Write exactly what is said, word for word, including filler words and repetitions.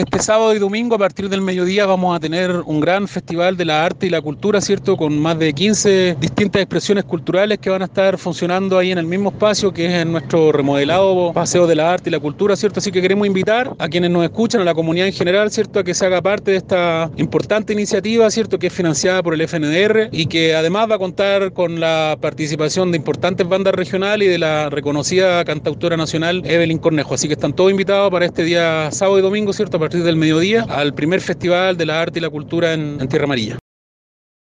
Este sábado y domingo a partir del mediodía vamos a tener un gran festival de la arte y la cultura, ¿cierto? Con más de quince distintas expresiones culturales que van a estar funcionando ahí en el mismo espacio que es en nuestro remodelado Paseo de la Arte y la Cultura, ¿cierto? Así que queremos invitar a quienes nos escuchan, a la comunidad en general, ¿cierto? A que se haga parte de esta importante iniciativa, ¿cierto? Que es financiada por el F N D R y que además va a contar con la participación de importantes bandas regionales y de la reconocida cantautora nacional Evelyn Cornejo. Así que están todos invitados para este día sábado y domingo, ¿cierto? A partir del mediodía al primer festival de la arte y la cultura en, en Tierra Amarilla.